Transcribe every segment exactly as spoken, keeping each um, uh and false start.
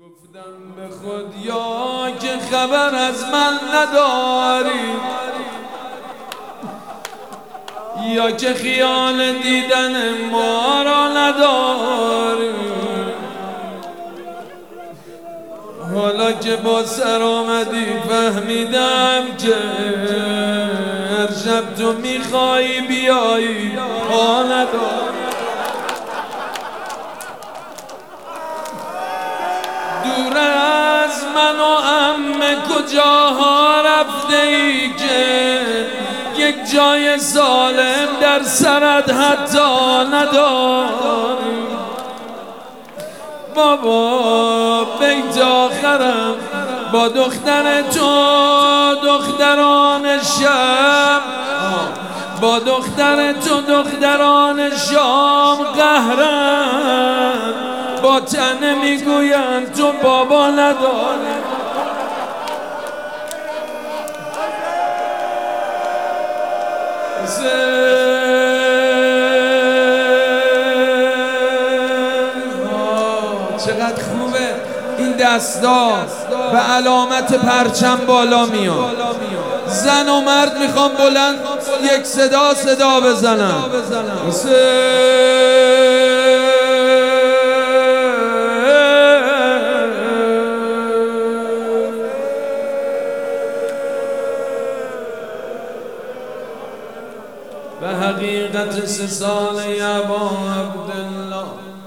گفتم به خود یا که خبر از من نداری، یا که خیال دیدن ما را نداری. حالا که با سر آمدی فهمیدم که هر شب تو میخوایی بیایی پا نداری. دور از من و عمه کجاها رفته ای که یک جای سالم در سرت حتی نداری. بابا بیت آخرم با دختر تو دختران شب، با دختر تو دختران شام قهرن، با تنه میگویند تو بابا نداری. چقدر خوبه این دستا به علامت پرچم بالا میاد. زن و مرد میخوام بلند یک صدا صدا بزنن. به حقیقت سه ساله ابا عبدالله،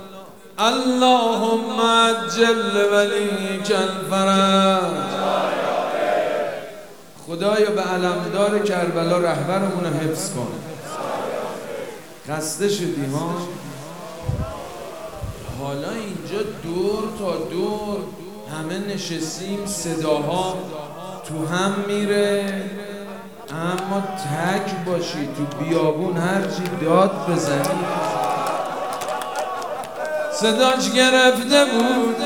اللهم عجل ولیک الفرج. خدایا به علمدار کربلا رهبرمون رو حفظ کن. خسته شدی ها؟ حالا اینجا دور تا دور همه نشستیم، صداها تو هم میره، اما تک باشی تو بیابون هرچی داد بزنی صداش گرفته بود.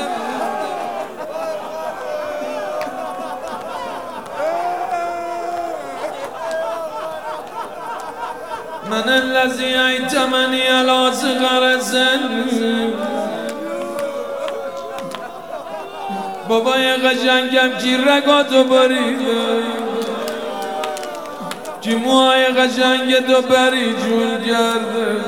من الذی ایتمنی علی صغر سن. بابای قشنگم کی رگاتو بریده، کی موهای قشنگ تو بری جون کرده.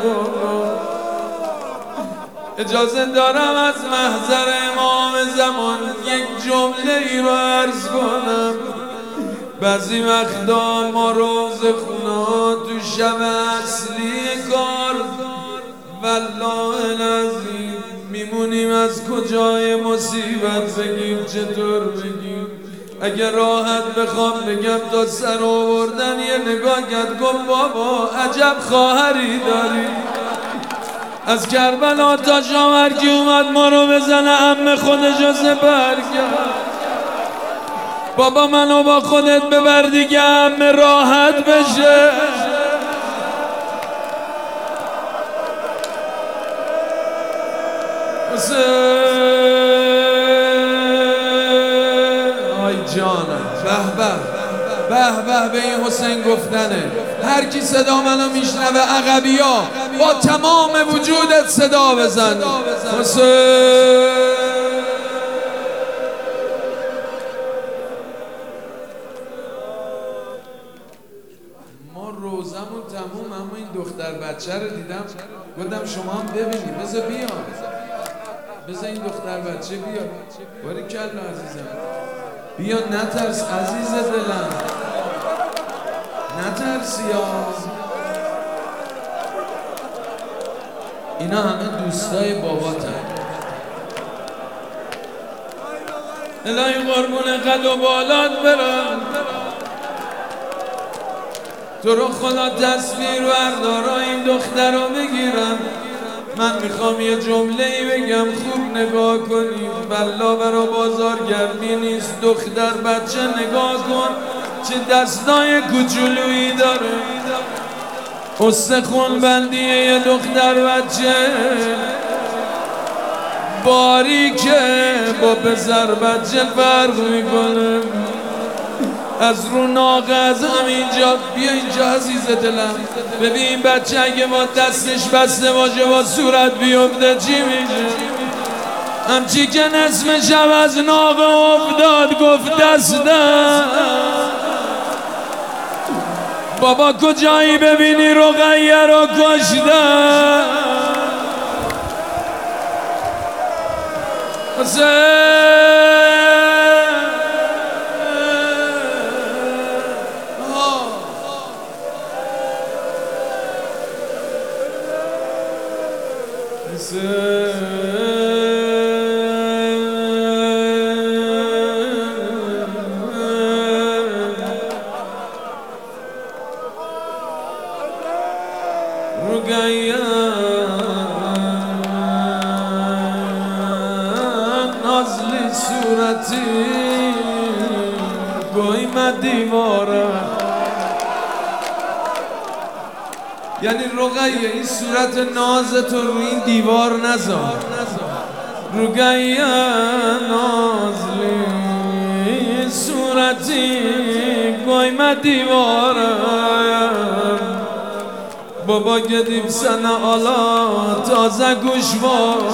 اجازه دارم از محضر امام زمان یک جمله ای رو عرض کنم. بعضی وقتا ما روز خونا تو شب اصلی کار والله العظیم میمونیم از کجای مصیبت بگیم چطور بگیم. اگر راحت بخوام بگم تا سر آوردن یه نگاه کرد گفت بابا عجب خواهری داری. از کربلا تا شام هرکی اومد ما رو بزنه عمه خودشو سپر کرد. بابا منو با خودت ببر دیگه عمه راحت بشه. آی جانم، به به به به به این حسین گفتنه. هر کی صدا منو میشنوه عقبیا با تمام وجودت صدا بزن حسین. ما روزمون تموم، اما این دختر بچه رو دیدم گفتم شما هم ببینی، بذار بیا بذار این دختر بچه بیا. باریکلا عزیزم، بیا نترس عزیز دلم، نترسی ها. اینا همه دوستای باباتن. الهی قربون قد و بالات برم، تو رو خدا تصویر بردارا این دختر رو بگیرم. من میخوام یه جمله ای بگم خوب نگاه کنید. بلا برا بازارگرمی نیست، دختر بچه نگاه کن چه دستای کوچولویی داره. استخون بندیه یه دختر بچه باریکه با پسر بچه فرق میکنه. از رو ناقه از همینجا بیا اینجا عزیز دلم. ببین بچه اگه با دستش بسته باشه با صورت بیفته چی میشه؟ همچی که نسم شب از ناقه افتاد گفت دستم بابا کجایی ببینی رقیه رو کشتم رقیه نازلی صورتی گویم دیواره یعنی رقیه این صورت ناز تو روی این دیوار نذار رقیه نازلی صورتی گویم دیواره بابا گدیم سنه آلا تازه گوشوار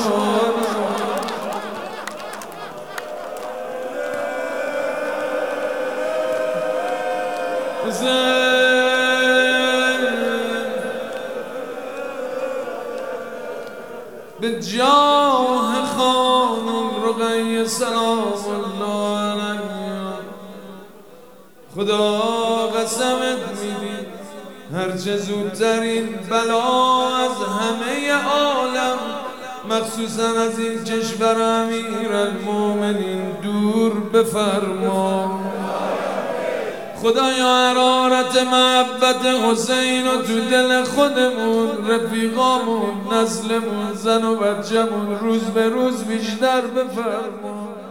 به جاه خانم رقیه سلام الله علیها خدا قسمت میدی هرچه زودتر این بلا از همه عالم مخصوصا از این کشور امیرالمومنین دور بفرما خدایا حرارت محبت حسین و تو دل خودمون رفیقامون نسلمون زن و بچه‌مون روز به روز بیشتر بفرما